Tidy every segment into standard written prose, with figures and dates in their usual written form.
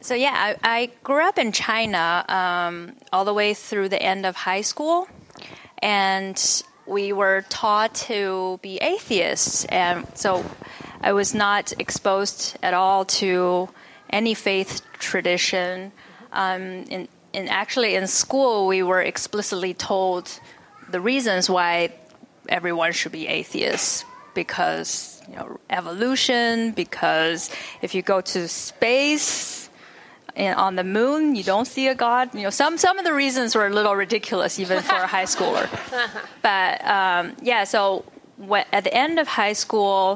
So yeah, I grew up in China all the way through the end of high school, and we were taught to be atheists, and so I was not exposed at all to any faith tradition. Actually in school, we were explicitly told the reasons why everyone should be atheists, because evolution, because if you go to space and on the moon, you don't see a God. Some of the reasons were a little ridiculous, even for a high schooler. But so at the end of high school,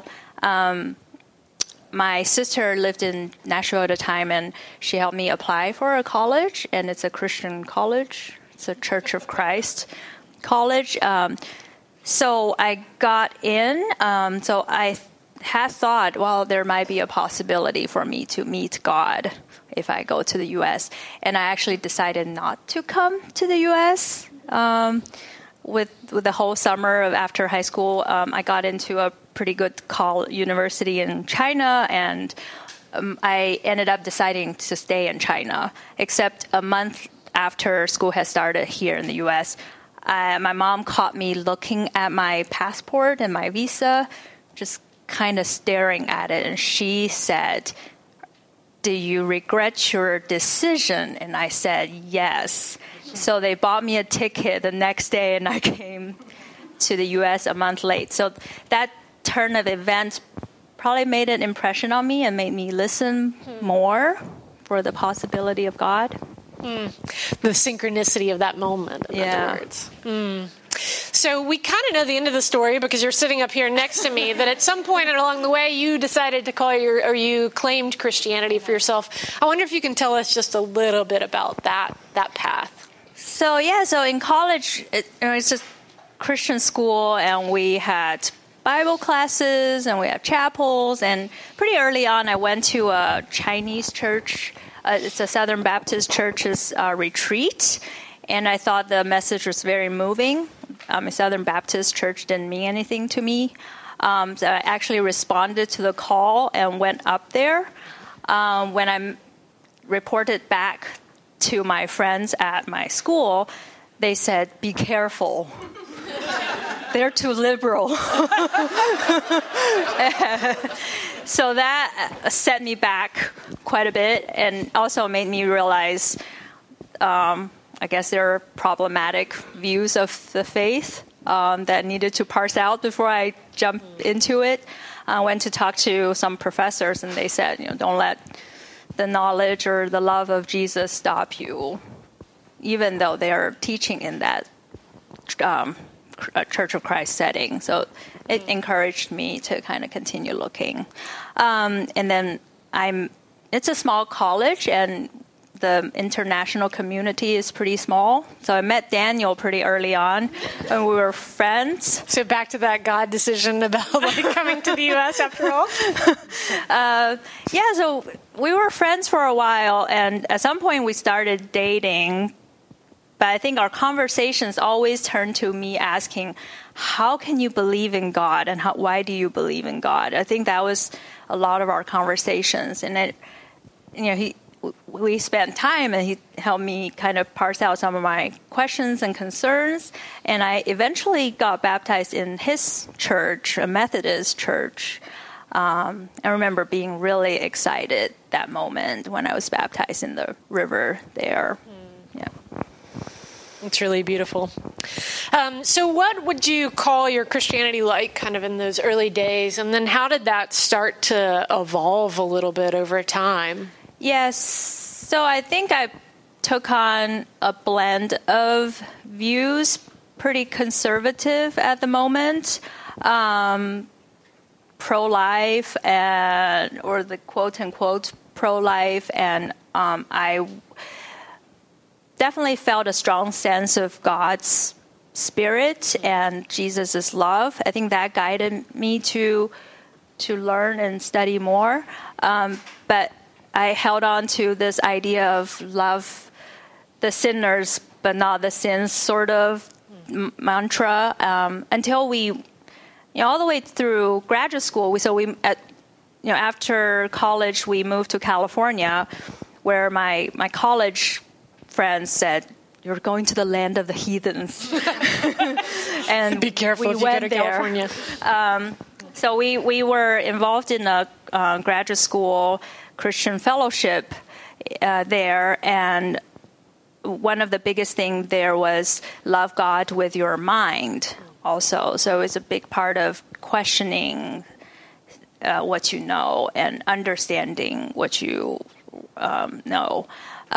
my sister lived in Nashville at the time, and she helped me apply for a college, and it's a Christian college. It's a Church of Christ college. So I got in. So I had thought, well, there might be a possibility for me to meet God if I go to the U.S. And I actually decided not to come to the U.S. With the whole summer of after high school. I got into a pretty good university in China, and I ended up deciding to stay in China, except a month after school had started here in the U.S. My mom caught me looking at my passport and my visa, just kind of staring at it, and she said, "Do you regret your decision?" And I said, "Yes." So they bought me a ticket the next day, and I came to the U.S. a month late. So that turn of events probably made an impression on me and made me listen more for the possibility of God. The synchronicity of that moment, in other words. So we kind of know the end of the story because you're sitting up here next to me, that at some point along the way you decided to you claimed Christianity for yourself. I wonder if you can tell us just a little bit about that path. So in college, it's a Christian school, and we had Bible classes, and we had chapels, and pretty early on I went to a Chinese church. It's a Southern Baptist church's retreat, and I thought the message was very moving. A Southern Baptist church didn't mean anything to me. So I actually responded to the call and went up there. When I reported back to my friends at my school, they said, "Be careful. They're too liberal." So that set me back quite a bit, and also made me realize, I guess there are problematic views of the faith that needed to parse out before I jumped into it. I went to talk to some professors, and they said, don't let the knowledge or the love of Jesus stop you, even though they're teaching in that Church of Christ setting. So it encouraged me to kind of continue looking. And then it's a small college, and the international community is pretty small. So I met Daniel pretty early on, and we were friends. So back to that God decision about coming to the U.S. after all? So we were friends for a while, and at some point we started dating. But I think our conversations always turned to me asking, how can you believe in God, and why do you believe in God? I think that was a lot of our conversations. And we spent time, and he helped me kind of parse out some of my questions and concerns. And I eventually got baptized in his church, a Methodist church. I remember being really excited that moment when I was baptized in the river there. Yeah. It's really beautiful. So what would you call your Christianity like kind of in those early days? And then how did that start to evolve a little bit over time? Yes. So I think I took on a blend of views, pretty conservative at the moment, pro-life or the quote-unquote pro-life, and I definitely felt a strong sense of God's spirit and Jesus' love. I think that guided me to learn and study more. But I held on to this idea of love the sinners but not the sins sort of mantra until we, all the way through graduate school. After college, we moved to California. where my college friends said, "You're going to the land of the heathens." And be careful if you go to California. So we were involved in a graduate school Christian fellowship there, and one of the biggest things there was love God with your mind also. So it's a big part of questioning what you know and understanding what you know.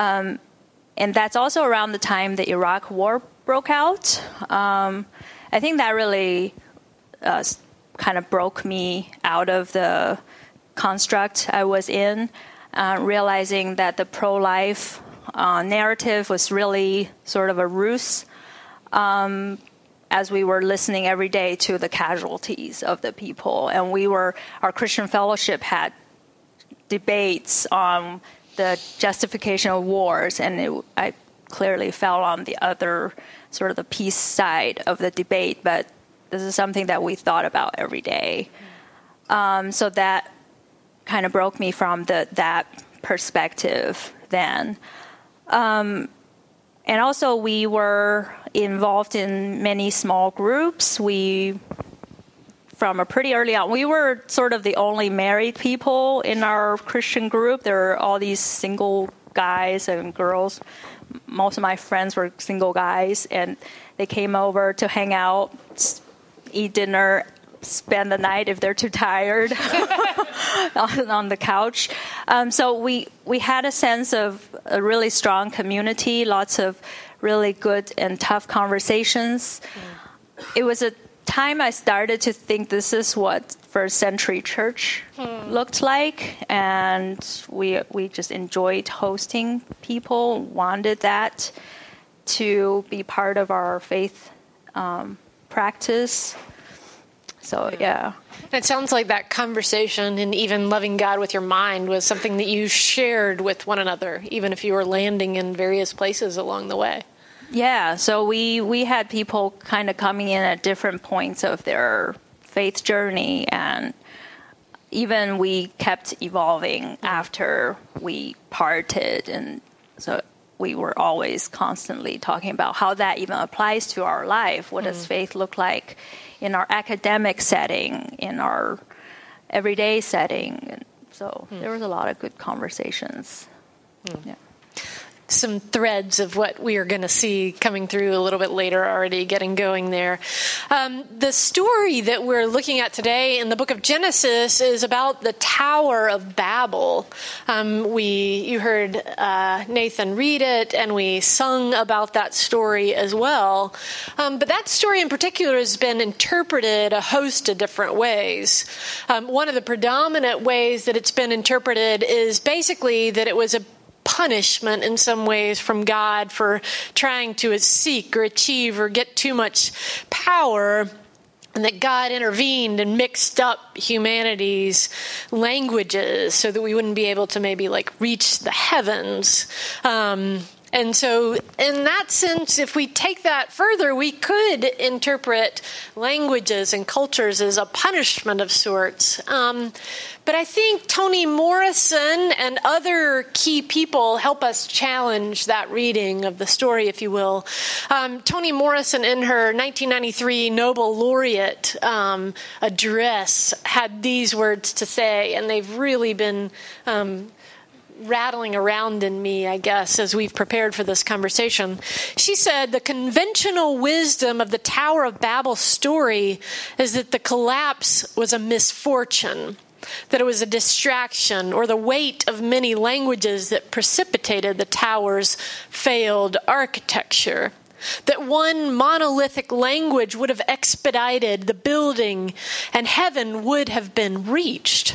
And that's also around the time the Iraq War broke out. I think that really kind of broke me out of the construct I was in, realizing that the pro-life narrative was really sort of a ruse, as we were listening every day to the casualties of the people. And our Christian fellowship had debates on the justification of wars, and I clearly fell on the other sort of the peace side of the debate, but this is something that we thought about every day. So that kind of broke me from that perspective then. And also we were involved in many small groups. From a pretty early on, we were sort of the only married people in our Christian group. There were all these single guys and girls. Most of my friends were single guys, and they came over to hang out, eat dinner, spend the night if they're too tired on the couch. So we had a sense of a really strong community, lots of really good and tough conversations. It was a time I started to think this is what first century church looked like, and we just enjoyed hosting people, wanted that to be part of our faith practice. So, yeah. It sounds like that conversation and even loving God with your mind was something that you shared with one another, even if you were landing in various places along the way. Yeah, so we had people kind of coming in at different points of their faith journey, and even we kept evolving after we parted, and so we were always constantly talking about how that even applies to our life. What does faith look like in our academic setting, in our everyday setting? And so there was a lot of good conversations. Yeah. Some threads of what we are going to see coming through a little bit later, already getting going there. The story that we're looking at today in the book of Genesis is about the Tower of Babel. You heard Nathan read it, and we sung about that story as well. But that story in particular has been interpreted a host of different ways. One of the predominant ways that it's been interpreted is basically that it was a punishment in some ways from God for trying to seek or achieve or get too much power, and that God intervened and mixed up humanity's languages so that we wouldn't be able to maybe reach the heavens. And so in that sense, if we take that further, we could interpret languages and cultures as a punishment of sorts. But I think Toni Morrison and other key people help us challenge that reading of the story, if you will. Toni Morrison, in her 1993 Nobel laureate address, had these words to say, and they've really been rattling around in me, I guess, as we've prepared for this conversation. She said, "The conventional wisdom of the Tower of Babel story is that the collapse was a misfortune, that it was a distraction or the weight of many languages that precipitated the tower's failed architecture. That one monolithic language would have expedited the building and heaven would have been reached.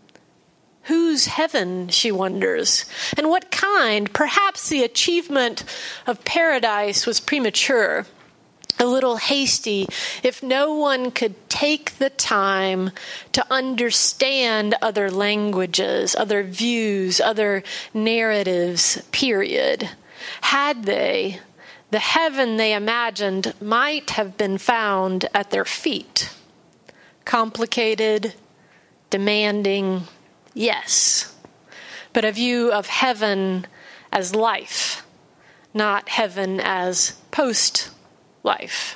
Whose heaven, she wonders, and what kind? Perhaps the achievement of paradise was premature, a little hasty, if no one could take the time to understand other languages, other views, other narratives, period. Had they, the heaven they imagined might have been found at their feet. Complicated, demanding, yes, but a view of heaven as life, not heaven as post-life.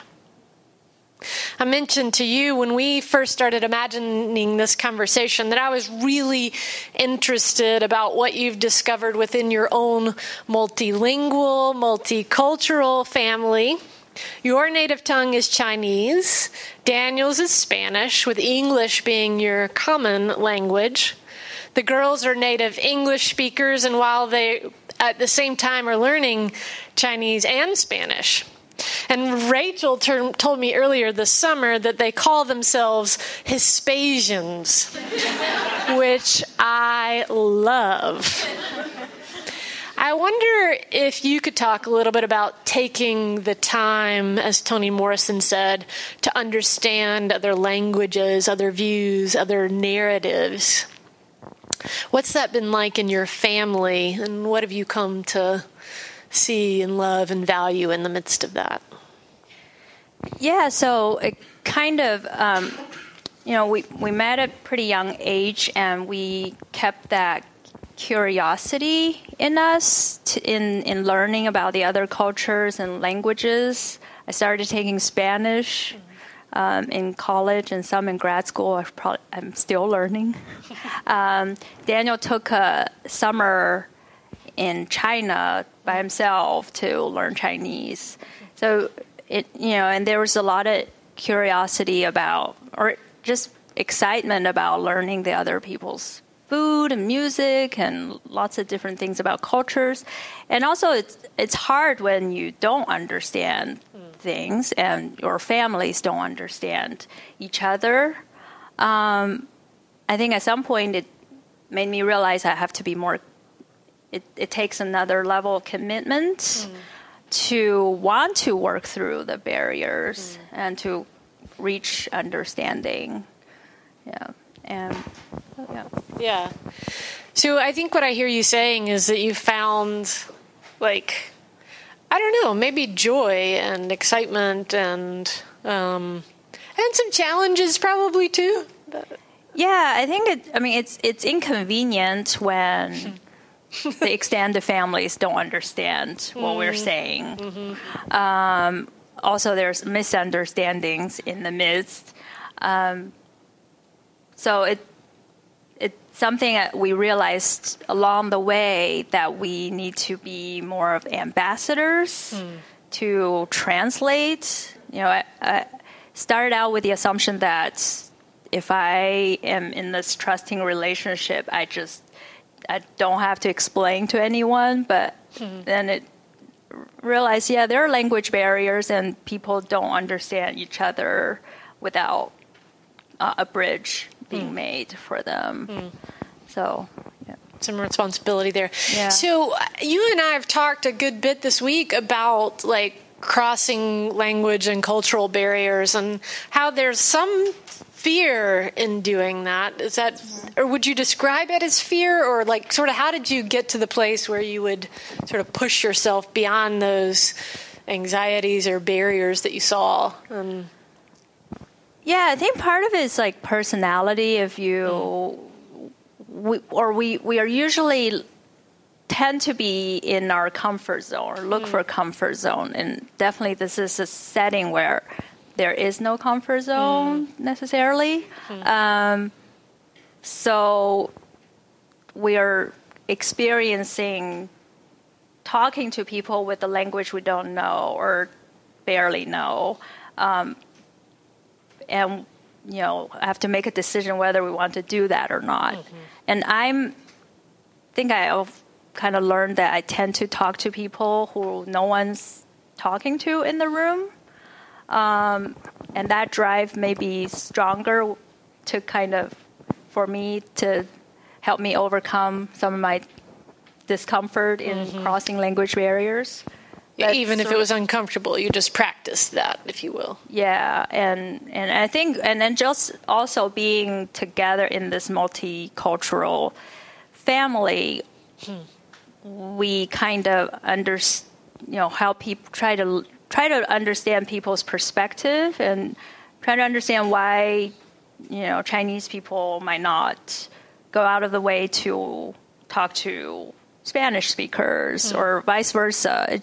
I mentioned to you when we first started imagining this conversation that I was really interested about what you've discovered within your own multilingual, multicultural family. Your native tongue is Chinese. Daniel's is Spanish, with English being your common language. The girls are native English speakers, and while they at the same time are learning Chinese and Spanish. And Rachel told me earlier this summer that they call themselves Hispasians, which I love. I wonder if you could talk a little bit about taking the time, as Toni Morrison said, to understand other languages, other views, other narratives. What's that been like in your family, and what have you come to see and love and value in the midst of that? Yeah, so it kind of, we met at a pretty young age, and we kept that curiosity in us in learning about the other cultures and languages. I started taking Spanish in college and some in grad school. I'm still learning. Daniel took a summer in China by himself to learn Chinese. So and there was a lot of curiosity about, or just excitement about learning the other people's food and music and lots of different things about cultures. And also it's hard when you don't understand things and your families don't understand each other. I think at some point it made me realize I have to be more, it takes another level of commitment to want to work through the barriers and to reach understanding. Yeah. So I think what I hear you saying is that you found, maybe joy and excitement and some challenges probably too. But. Yeah, I think it's inconvenient when the extended families don't understand what we're saying. Also, there's misunderstandings in the midst. So it's something that we realized along the way that we need to be more of ambassadors to translate. I started out with the assumption that if I am in this trusting relationship, I don't have to explain to anyone. But then it realized, there are language barriers and people don't understand each other without a bridge being made for them. So, some responsibility there. Yeah. So you and I have talked a good bit this week about crossing language and cultural barriers and how there's some fear in doing that. Is that, or would you describe it as fear, or sort of how did you get to the place where you would sort of push yourself beyond those anxieties or barriers that you saw? Yeah, I think part of it is personality. If you, we are usually tend to be in our comfort zone or look for a comfort zone, and definitely this is a setting where there is no comfort zone necessarily. So we are experiencing talking to people with a language we don't know or barely know. And, have to make a decision whether we want to do that or not. And I think I've kind of learned that I tend to talk to people who no one's talking to in the room. And that drive may be stronger to for me to help me overcome some of my discomfort in crossing language barriers. Even if it was uncomfortable, you just practiced that, if you will. Yeah, and I think, and then just also being together in this multicultural family, we kind of help people try to understand people's perspective and try to understand why Chinese people might not go out of the way to talk to Spanish speakers or vice versa.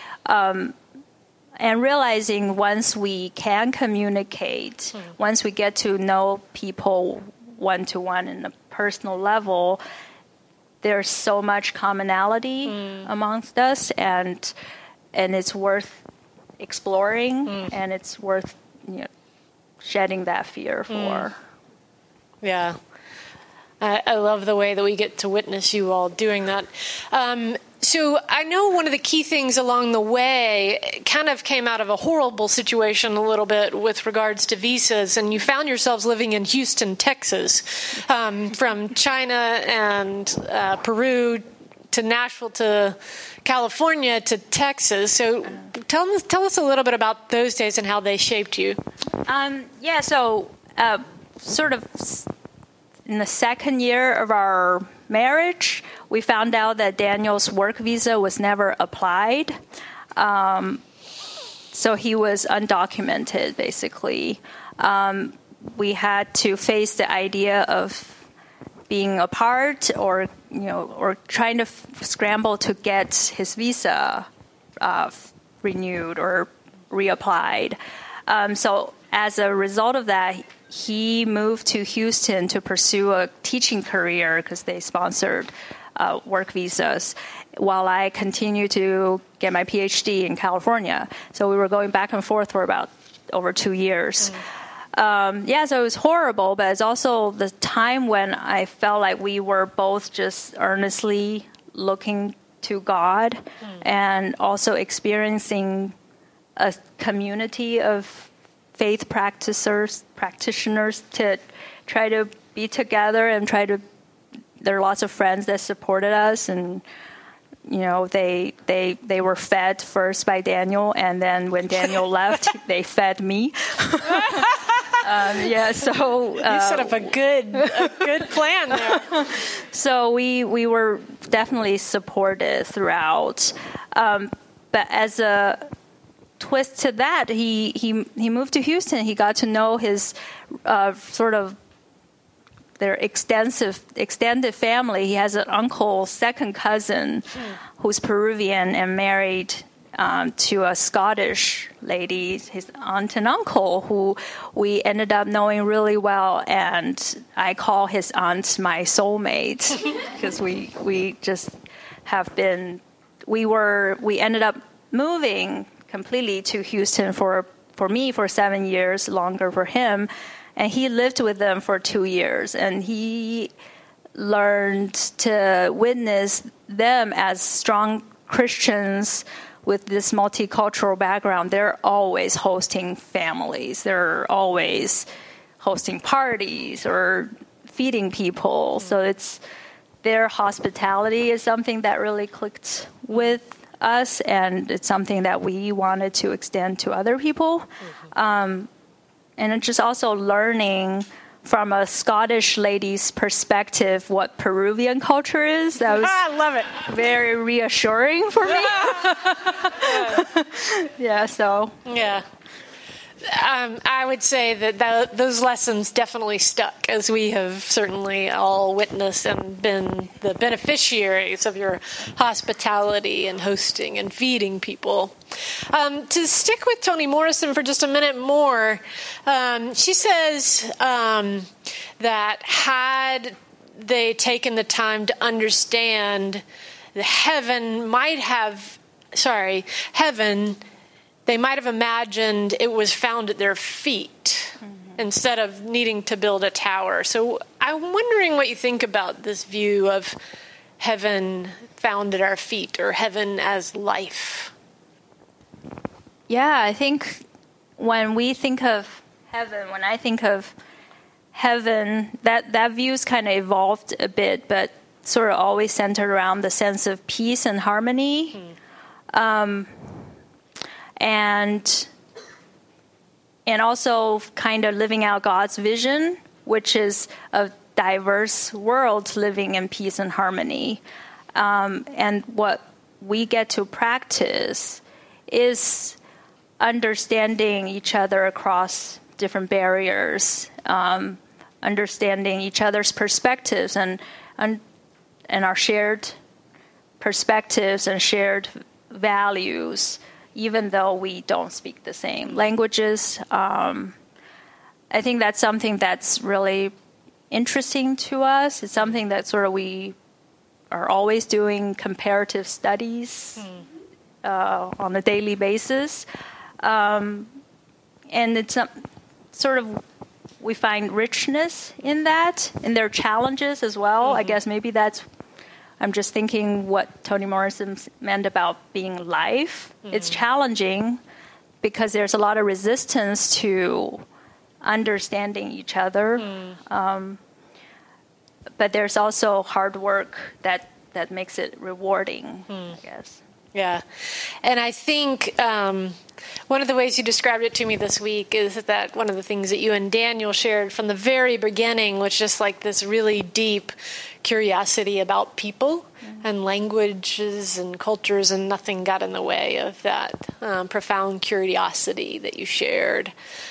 And realizing once we can communicate, once we get to know people one-to-one in a personal level, there's so much commonality amongst us, and it's worth exploring, and it's worth shedding that fear for. Yeah. I love the way that we get to witness you all doing that. So I know one of the key things along the way kind of came out of a horrible situation a little bit with regards to visas, and you found yourselves living in Houston, Texas, from China and Peru to Nashville to California to Texas. So tell us a little bit about those days and how they shaped you. So sort of in the second year of our marriage, we found out that Daniel's work visa was never applied. So he was undocumented, basically. We had to face the idea of being apart or trying to scramble to get his visa renewed or reapplied. So as a result of that, he moved to Houston to pursue a teaching career because they sponsored work visas, while I continued to get my PhD in California. So we were going back and forth for about over 2 years. So it was horrible, but it's also the time when I felt like we were both just earnestly looking to God and also experiencing a community of faith practitioners to try to be together and there are lots of friends that supported us, and they were fed first by Daniel, and then when Daniel left, they fed me. You set up a good plan there. So we were definitely supported throughout, but as a twist to that, he moved to Houston. He got to know his their extended family. He has an uncle, second cousin, who's Peruvian and married to a Scottish lady, his aunt and uncle, who we ended up knowing really well. And I call his aunt my soulmate because we just have been. We ended up moving completely to Houston for me for 7 years, longer for him. And he lived with them for 2 years, and he learned to witness them as strong Christians with this multicultural background. They're always hosting families. They're always hosting parties or feeding people. So it's their hospitality is something that really clicked with us, and it's something that we wanted to extend to other people. And it's just also learning from a Scottish lady's perspective what Peruvian culture is. That was I love it. Very reassuring for me. Yeah. I would say that those lessons definitely stuck, as we have certainly all witnessed and been the beneficiaries of your hospitality and hosting and feeding people. To stick with Toni Morrison for just a minute more, she says that had they taken the time to understand the heaven, they might have imagined it was found at their feet instead of needing to build a tower. So I'm wondering what you think about this view of heaven found at our feet, or heaven as life. Yeah, I think when I think of heaven, that view's kind of evolved a bit, but sort of always centered around the sense of peace and harmony. And also kind of living out God's vision, which is a diverse world living in peace and harmony. And what we get to practice is understanding each other across different barriers, understanding each other's perspectives, and our shared perspectives and shared values, even though we don't speak the same languages. I think that's something that's really interesting to us. It's something that sort of we are always doing comparative studies on a daily basis. And it's sort of, we find richness in that, and there are challenges as well. I guess maybe that's, I'm just thinking what Toni Morrison meant about being live. It's challenging because there's a lot of resistance to understanding each other. But there's also hard work that makes it rewarding, I guess. Yeah. And I think one of the ways you described it to me this week is that one of the things that you and Daniel shared from the very beginning was just like this really deep curiosity about people and languages and cultures, and nothing got in the way of that profound curiosity that you shared.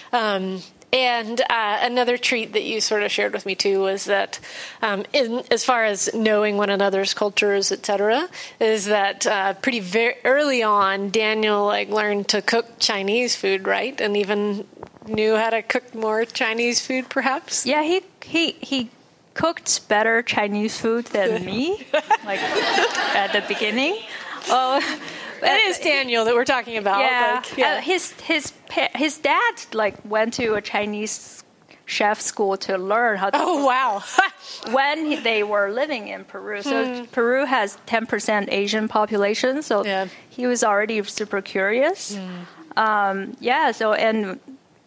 And another treat that you sort of shared with me, too, was that as far as knowing one another's cultures, et cetera, is that very early on, Daniel learned to cook Chinese food, right? And even knew how to cook more Chinese food, perhaps? Yeah, he cooked better Chinese food than me, at the beginning. Oh. It is Daniel that we're talking about. Yeah, his dad went to a Chinese chef school to learn how to. Oh wow! When they were living in Peru, so Peru has 10% Asian population, so he was already super curious. So and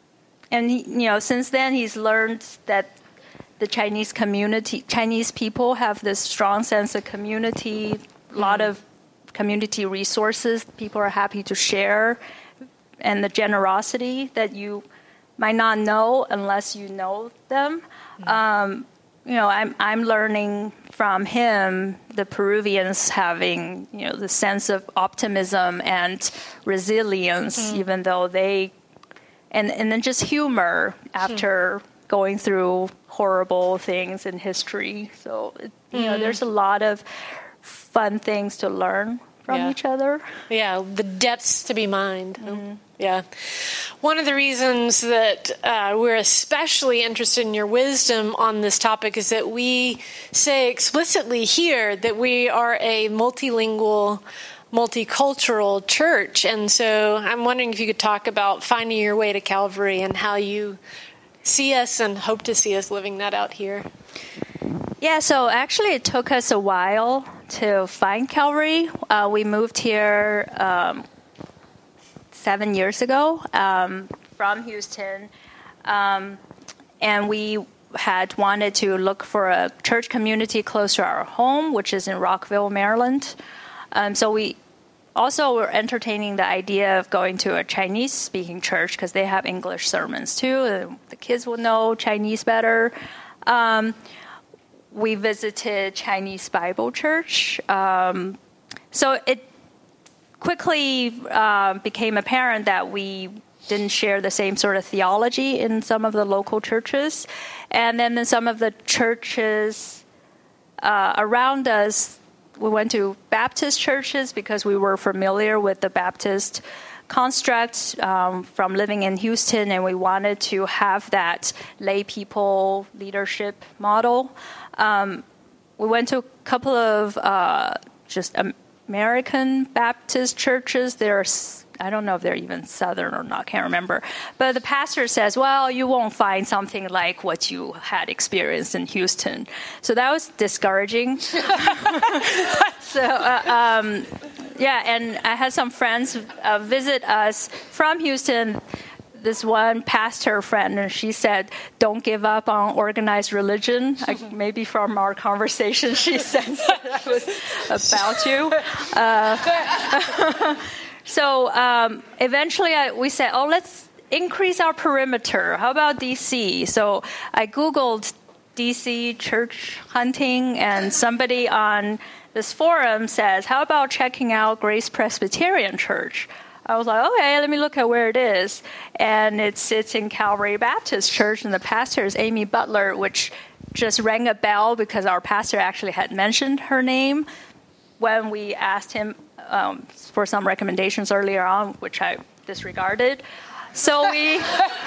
he, since then he's learned that the Chinese people have this strong sense of community, a lot of community resources people are happy to share, and the generosity that you might not know unless you know them. I'm learning from him, the Peruvians having the sense of optimism and resilience, even though they and then just humor after going through horrible things in history. So there's a lot of fun things to learn from each other. Yeah, the depths to be mined. Yeah. One of the reasons that we're especially interested in your wisdom on this topic is that we say explicitly here that we are a multilingual, multicultural church. And so I'm wondering if you could talk about finding your way to Calvary and how you see us and hope to see us living that out here. Yeah, so actually it took us a while to find Calvary. We moved here 7 years ago from Houston, and we had wanted to look for a church community close to our home, which is in Rockville, Maryland. So we also were entertaining the idea of going to a Chinese-speaking church because they have English sermons too, and the kids will know Chinese better. We visited Chinese Bible Church. So it quickly became apparent that we didn't share the same sort of theology in some of the local churches. And then in some of the churches around us, we went to Baptist churches because we were familiar with the Baptist construct from living in Houston, and we wanted to have that lay people leadership model. We went to a couple of just American Baptist churches. I don't know if they're even Southern or not, can't remember. But the pastor says, well, you won't find something like what you had experienced in Houston. So that was discouraging. And I had some friends visit us from Houston. This one pastor friend, and she said, don't give up on organized religion. Maybe from our conversation, she sensed that was about you. So eventually we said, let's increase our perimeter. How about DC? So I Googled DC church hunting, and somebody on this forum says, how about checking out Grace Presbyterian Church? I was like, okay, let me look at where it is. And it sits in Calvary Baptist Church, and the pastor is Amy Butler, which just rang a bell because our pastor actually had mentioned her name when we asked him for some recommendations earlier on, which I disregarded. So we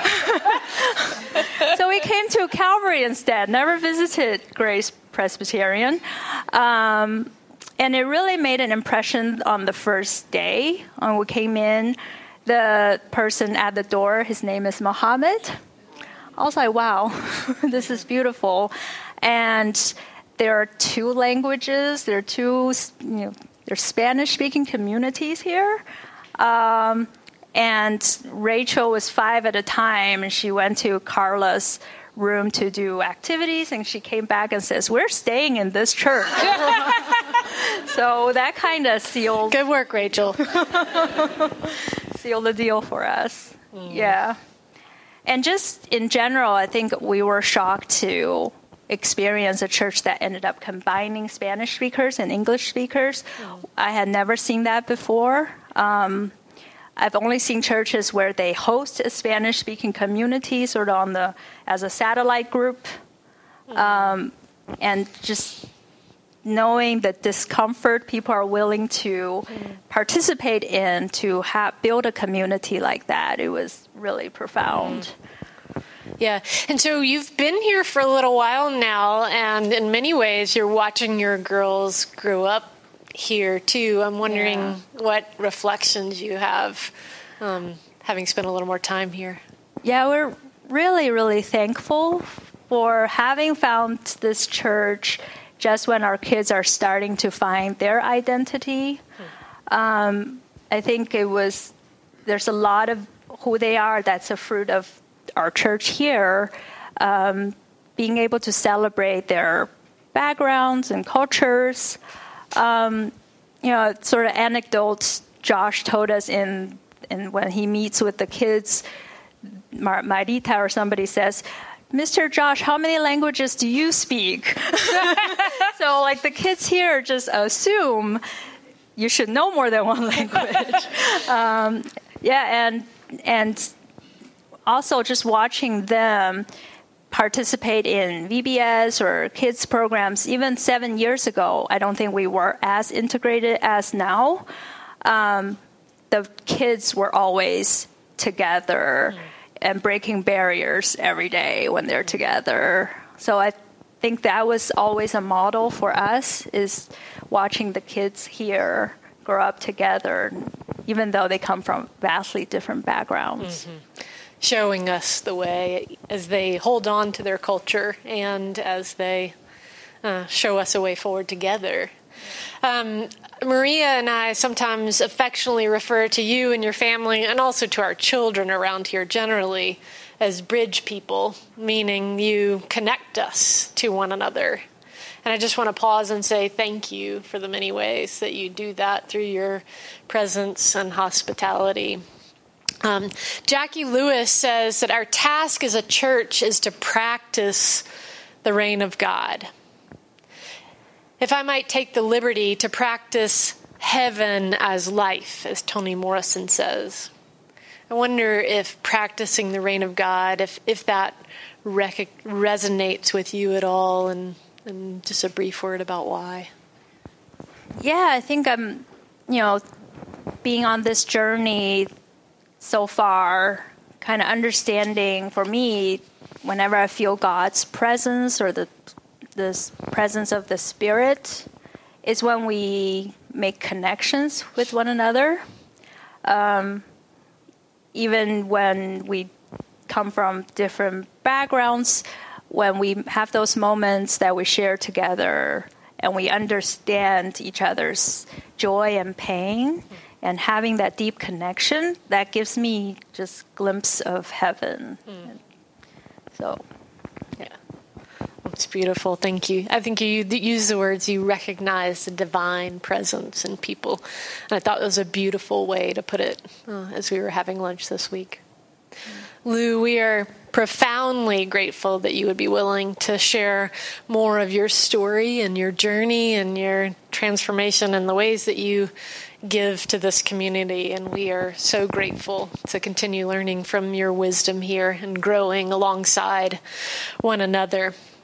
came to Calvary instead, never visited Grace Presbyterian. And it really made an impression on the first day. When we came in, the person at the door, his name is Mohammed. I was like, wow, this is beautiful. And there are 2 languages. There are there's Spanish-speaking communities here. And Rachel was 5 at a time, and she went to Carla's room to do activities, and she came back and says, we're staying in this church. So that kind of sealed... Good work, Rachel. Sealed the deal for us. Yeah. And just in general, I think we were shocked to experience a church that ended up combining Spanish speakers and English speakers. I had never seen that before. I've only seen churches where they host a Spanish-speaking community sort of as a satellite group. And just knowing the discomfort people are willing to participate in to build a community like that, it was really profound. Yeah. And so you've been here for a little while now, and in many ways you're watching your girls grow up here too. I'm wondering what reflections you have having spent a little more time here. Yeah, we're really, really thankful for having found this church just when our kids are starting to find their identity. I think there's a lot of who they are that's a fruit of our church here, being able to celebrate their backgrounds and cultures. Sort of anecdotes Josh told us in when he meets with the kids, Marita or somebody says, Mr. Josh, how many languages do you speak? So like the kids here just assume you should know more than one language. And also just watching them participate in VBS or kids programs. Even 7 years ago, I don't think we were as integrated as now. The kids were always together and breaking barriers every day when they're together. So I think that was always a model for us, is watching the kids here grow up together, even though they come from vastly different backgrounds. Showing us the way as they hold on to their culture and as they show us a way forward together. Maria and I sometimes affectionately refer to you and your family, and also to our children around here generally, as bridge people, meaning you connect us to one another. And I just want to pause and say thank you for the many ways that you do that through your presence and hospitality. Jackie Lewis says that our task as a church is to practice the reign of God. If I might take the liberty to practice heaven as life, as Toni Morrison says. I wonder if practicing the reign of God, if that resonates with you at all, and just a brief word about why. Yeah, I think I'm, being on this journey so far, kind of understanding for me, whenever I feel God's presence or the presence of the Spirit, is when we make connections with one another. Even when we come from different backgrounds, when we have those moments that we share together and we understand each other's joy and pain, and having that deep connection, that gives me just a glimpse of heaven. So, yeah. It's beautiful. Thank you. I think you use the words, you recognize the divine presence in people. And I thought it was a beautiful way to put it as we were having lunch this week. Lou, we are profoundly grateful that you would be willing to share more of your story and your journey and your transformation and the ways that you give to this community. And we are so grateful to continue learning from your wisdom here and growing alongside one another.